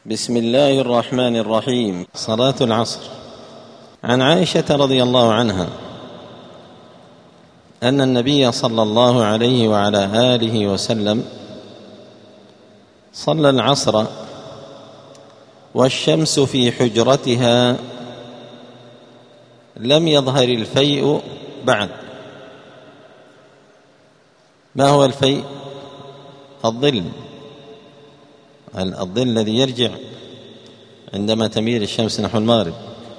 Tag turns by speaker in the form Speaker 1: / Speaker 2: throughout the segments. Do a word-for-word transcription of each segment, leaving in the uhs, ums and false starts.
Speaker 1: بسم الله الرحمن الرحيم. صلاة العصر. عن عائشة رضي الله عنها أن النبي صلى الله عليه وعلى آله وسلم صلى العصر والشمس في حجرتها لم يظهر الفيء بعد. ما هو الفيء؟ الظل، الظل الذي يرجع عندما تميل الشمس نحو المغرب.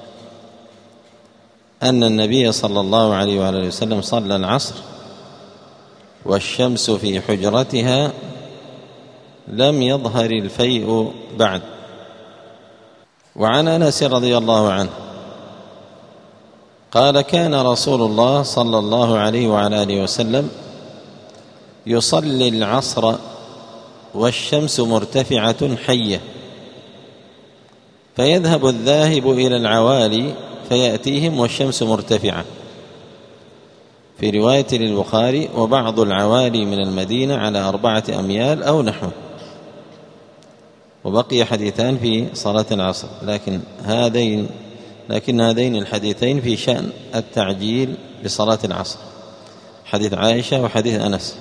Speaker 1: أن النبي صلى الله عليه وآله وسلم صلى العصر والشمس في حجرتها لم يظهر الفيء بعد. وعن أنس رضي الله عنه قال: كان رسول الله صلى الله عليه وعلى آله وسلم يصلي العصر والشمس مرتفعة حية، فيذهب الذاهب إلى العوالي فيأتيهم والشمس مرتفعة. في رواية للبخاري: وبعض العوالي من المدينة على أربعة أميال أو نحوه. وبقي حديثان في صلاة العصر، لكن هذين لكن هذين الحديثين في شأن التعجيل بصلاة العصر، حديث عائشة وحديث أنس.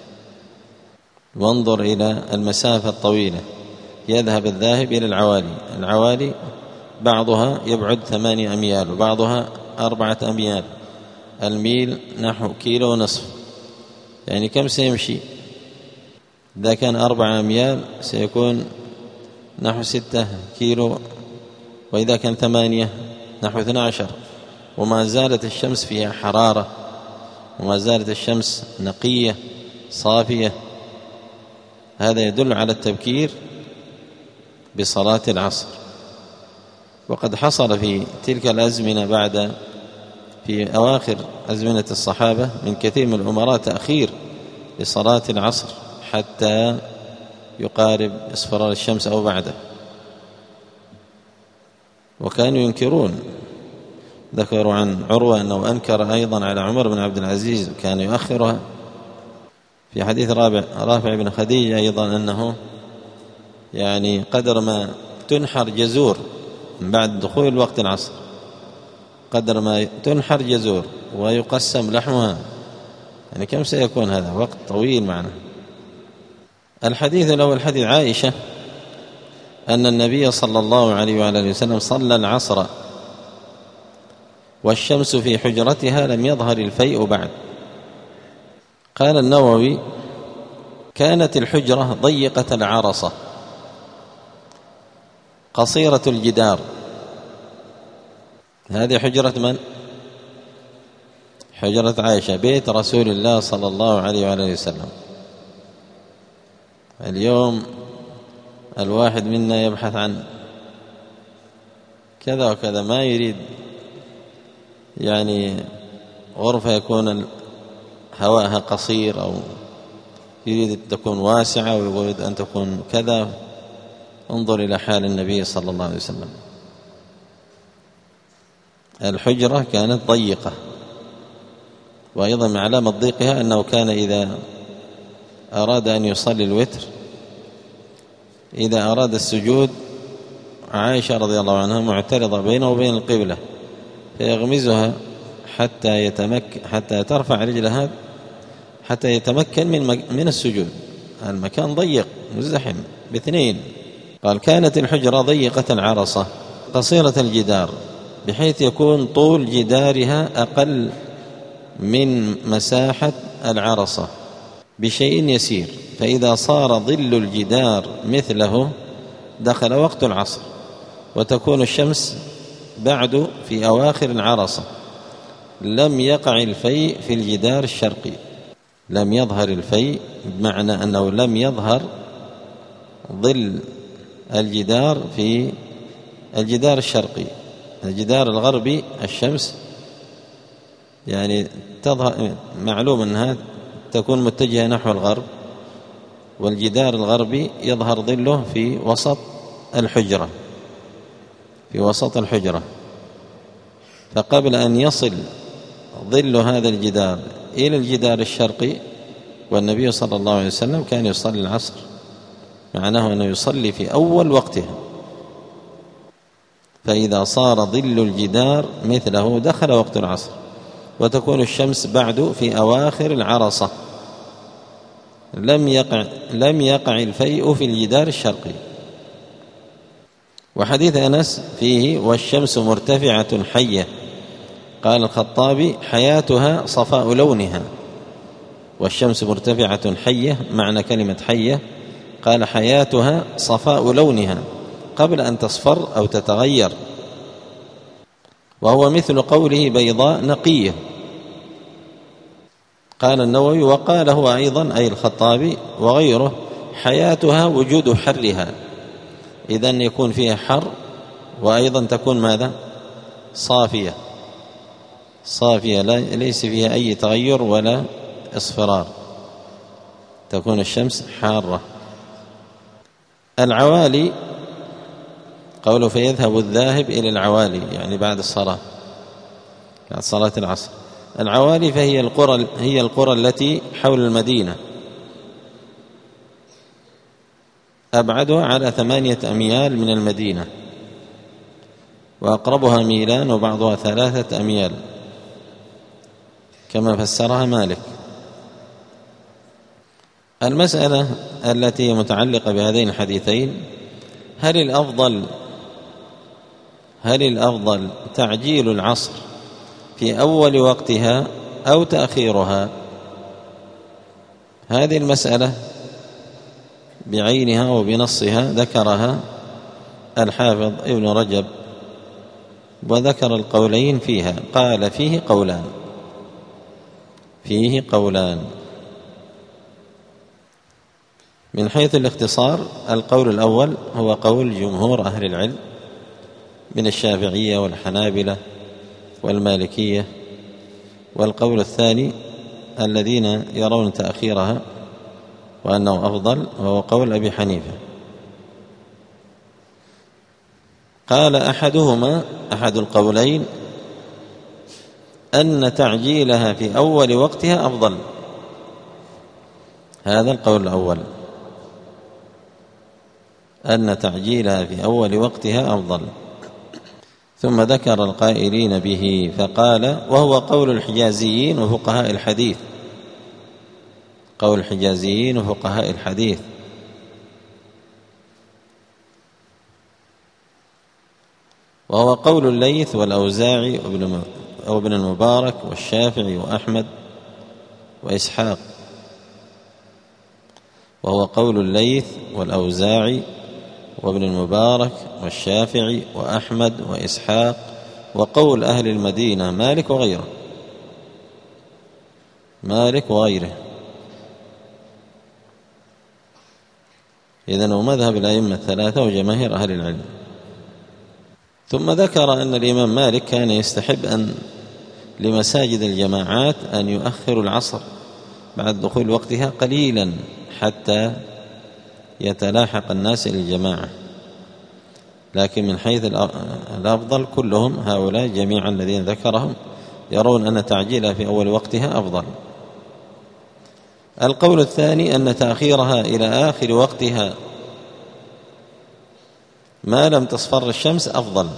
Speaker 1: وانظر إلى المسافة الطويلة، يذهب الذاهب إلى العوالي، العوالي بعضها يبعد ثمانية أميال وبعضها أربعة أميال، الميل نحو كيلو ونصف، يعني كم سيمشي؟ إذا كان أربعة أميال سيكون نحو ستة كيلو، وإذا كان ثمانية نحو اثنى عشر. وما زالت الشمس فيها حرارة، وما زالت الشمس نقية صافية. هذا يدل على التبكير بصلاة العصر. وقد حصل في تلك الأزمنة بعد في أواخر أزمنة الصحابة من كثير من الأمراء تأخير لصلاة العصر حتى يقارب اصفرار الشمس أو بعده، وكانوا ينكرون. ذكروا عن عروة أنه أنكر أيضا على عمر بن عبد العزيز، كان يؤخرها. في حديث رابع رافع بن خديج أيضا أنه يعني قدر ما تنحر جزور من بعد دخول وقت العصر، قدر ما تنحر جزور ويقسم لحمها، يعني كم سيكون هذا؟ وقت طويل معنا. الحديث الأول حديث عائشة أن النبي صلى الله عليه وعلى وسلم صلى العصر والشمس في حجرتها لم يظهر الفيء بعد. قال النووي: كانت الحجرة ضيقة العرصة قصيرة الجدار. هذه حجرة من؟ حجرة عائشة، بيت رسول الله صلى الله عليه وآله وسلم. اليوم الواحد منا يبحث عن كذا وكذا، ما يريد يعني غرفة يكون هواءها قصير، أو يريد أن تكون واسعة، ويريد أن تكون كذا. انظر إلى حال النبي صلى الله عليه وسلم. الحجرة كانت ضيقة، وأيضا من علامة ضيقها أنه كان إذا أراد أن يصلي الوتر، إذا أراد السجود، عائشة رضي الله عنها معترضة بينه وبين القبلة، فيغمزها حتى يتمكن حتى ترفع رجلها حتى يتمكن من من السجود. المكان ضيق مزدحم باثنين. قال: كانت الحجرة ضيقة العرصة قصيرة الجدار، بحيث يكون طول جدارها أقل من مساحة العرصة بشيء يسير، فإذا صار ظل الجدار مثله دخل وقت العصر، وتكون الشمس بعد في أواخر العرصة. لم يقع الفيء في الجدار الشرقي، لم يظهر الفيء بمعنى أنه لم يظهر ظل الجدار في الجدار الشرقي. الجدار الغربي الشمس يعني تظهر، معلوم أنها تكون متجهة نحو الغرب، والجدار الغربي يظهر ظله في وسط الحجرة في وسط الحجرة فقبل أن يصل ظل هذا الجدار إلى الجدار الشرقي، والنبي صلى الله عليه وسلم كان يصلي العصر، معناه أنه يصلي في أول وقته فإذا صار ظل الجدار مثله دخل وقت العصر، وتكون الشمس بعد في أواخر العرصة، لم يقع, لم يقع الفيء في الجدار الشرقي. وحديث أنس فيه والشمس مرتفعة حية، قال الخطابي حياتها صفاء لونها. والشمس مرتفعة حية، معنى كلمة حية قال حياتها صفاء لونها قبل أن تصفر أو تتغير، وهو مثل قوله بيضاء نقية. قال النووي وقال هو أيضا أي الخطابي وغيره حياتها وجود حرها، إذن يكون فيها حر، وأيضا تكون ماذا؟ صافية صافية ليس فيها أي تغير ولا اصفرار، تكون الشمس حارة. العوالي قوله فيذهب الذاهب إلى العوالي، يعني بعد الصلاة بعد صلاة العصر. العوالي فهي القرى هي القرى التي حول المدينة، أبعدها على ثمانية أميال من المدينة، وأقربها ميلان وبعضها ثلاثة أميال كما فسرها مالك. المسألة التي متعلقة بهذين الحديثين، هل الأفضل هل الأفضل تعجيل العصر في أول وقتها أو تأخيرها؟ هذه المسألة بعينها وبنصها ذكرها الحافظ ابن رجب، وذكر القولين فيها. قال فيه قولان فيه قولان من حيث الاختصار. القول الأول هو قول جمهور أهل العلم من الشافعية والحنابلة والمالكية، والقول الثاني الذين يرون تأخيرها وأنه أفضل وهو قول أبي حنيفة. قال أحدهما أحد القولين أن تعجيلها في أول وقتها أفضل، هذا القول الأول، أن تعجيلها في أول وقتها أفضل. ثم ذكر القائلين به فقال وهو قول الحجازيين وفقهاء الحديث، قول الحجازيين وفقهاء الحديث. وهو قول الليث والأوزاعي وابن المبارك والشافعي وأحمد وإسحاق. وهو قول الليث والأوزاعي وابن المبارك والشافعي وأحمد وإسحاق، وقول أهل المدينة مالك وغيره مالك وغيره إذن هو مذهب الأئمة الثلاثة وجماهير أهل العلم. ثم ذكر أن الإمام مالك كان يستحب أن لمساجد الجماعات أن يؤخر العصر بعد دخول وقتها قليلا حتى يتلاحق الناس إلى الجماعة، لكن من حيث الأفضل كلهم هؤلاء جميعا الذين ذكرهم يرون أن تعجيلها في أول وقتها أفضل. القول الثاني أن تأخيرها إلى آخر وقتها ما لم تصفر الشمس أفضل.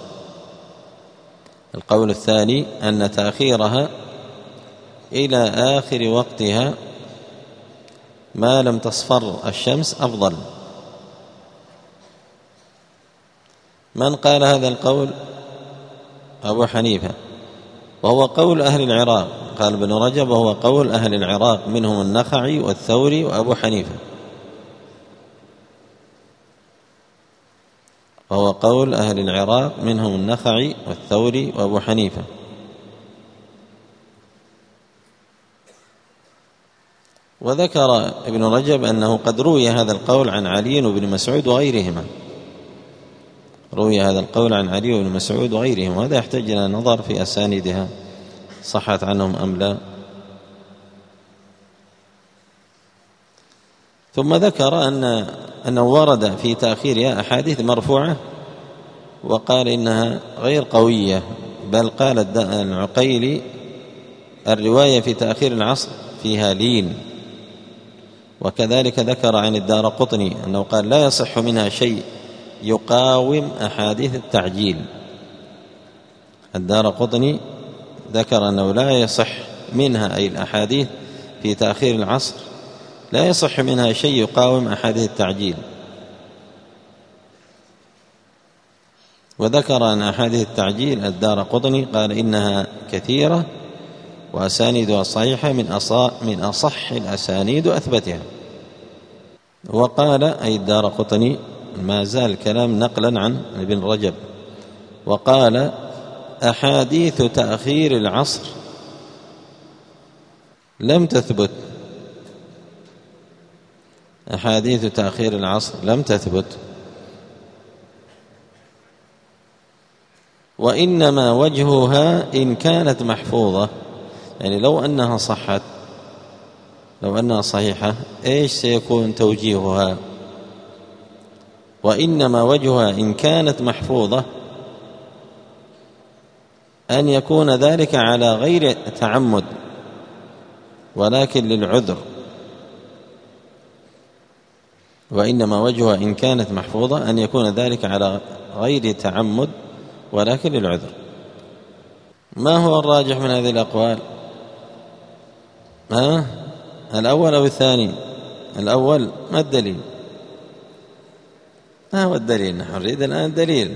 Speaker 1: القول الثاني أن تأخيرها إلى آخر وقتها ما لم تصفر الشمس أفضل. من قال هذا القول؟ أبو حنيفة، وهو قول أهل العراق. قال ابن رجب وهو قول أهل العراق منهم النخعي والثوري وأبو حنيفة، وهو قول أهل العراق منهم النخعي والثوري وأبو حنيفة. وذكر ابن رجب أنه قد روي هذا القول عن علي وابن مسعود وغيرهما، روي هذا القول عن علي وابن مسعود وغيرهم، وهذا يحتاج إلى نظر في أسانيدها صحت عنهم أم لا. ثم ذكر أن أنه ورد في تأخيرها أحاديث مرفوعة، وقال إنها غير قوية، بل قال العقيلي الرواية في تأخير العصر فيها لين. وكذلك ذكر عن الدارقطني أنه قال لا يصح منها شيء يقاوم أحاديث التعجيل، الدارقطني ذكر أنه لا يصح منها، أي الأحاديث في تأخير العصر، لا يصح منها شيء يقاوم أحاديث التعجيل. وذكر أن أحاديث التعجيل الدارقطني قال إنها كثيرة وأسانيدها صحيحة من أصح, من أصح الأسانيد وأثبتها. وقال أي الدارقطني، ما زال كلام نقلا عن ابن رجب، وقال أحاديث تأخير العصر لم تثبت، أحاديث تأخير العصر لم تثبت، وإنما وجهها إن كانت محفوظة، يعني لو أنها صحت، لو أنها صحيحة إيش سيكون توجيهها؟ وإنما وجهها إن كانت محفوظة أن يكون ذلك على غير تعمد ولكن للعذر. وإنما وجهها إن كانت محفوظة أن يكون ذلك على غير تعمد ولكن للعذر. ما هو الراجح من هذه الأقوال؟ ها؟ الأول أو الثاني؟ الأول. ما الدليل؟ ما هو الدليل؟ نحن نريد الآن الدليل.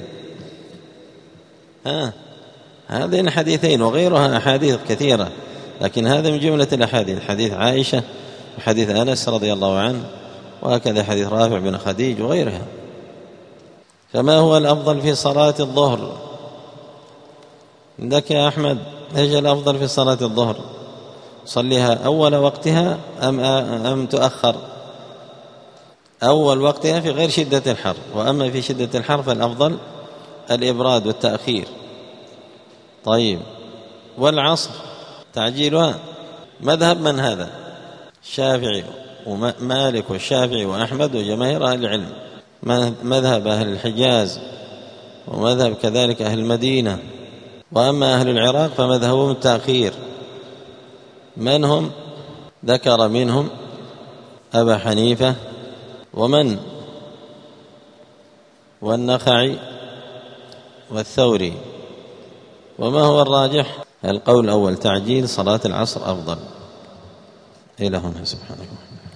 Speaker 1: ها؟ هذين حديثين وغيرها أحاديث كثيرة، لكن هذا من جملة الأحاديث، حديث عائشة وحديث أنس رضي الله عنه، وهكذا حديث رافع بن خديج وغيرها. فما هو الأفضل في صلاة الظهر عندك يا أحمد؟ ايش الأفضل في صلاة الظهر؟ صليها أول وقتها أم أم تؤخر؟ أول وقتها في غير شدة الحر، وأما في شدة الحر فالأفضل الإبراد والتأخير. طيب، والعصر تعجيلها مذهب من هذا؟ الشافعي ومالك والشافعي وأحمد وجماهير أهل العلم، مذهب أهل الحجاز ومذهب كذلك أهل المدينة. وأما أهل العراق فمذهبهم التأخير. من هم؟ ذكر منهم أبا حنيفة ومن والنخعي والثوري. وما هو الراجح؟ القول الأول تعجيل صلاة العصر أفضل. إلى هنا، سبحانك.